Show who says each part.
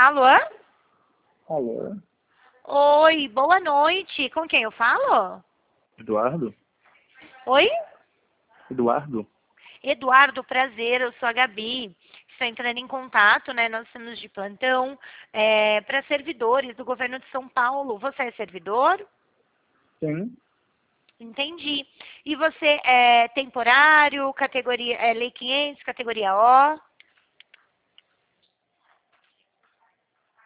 Speaker 1: Alô?
Speaker 2: Alô?
Speaker 1: Oi, boa noite. Com quem eu falo?
Speaker 2: Eduardo?
Speaker 1: Oi?
Speaker 2: Eduardo?
Speaker 1: Eduardo, prazer, eu sou a Gabi. Estou entrando em contato, né? Nós estamos de plantão para servidores do governo de São Paulo. Você é servidor?
Speaker 2: Sim.
Speaker 1: Entendi. E você é temporário, categoria Lei 500, categoria O?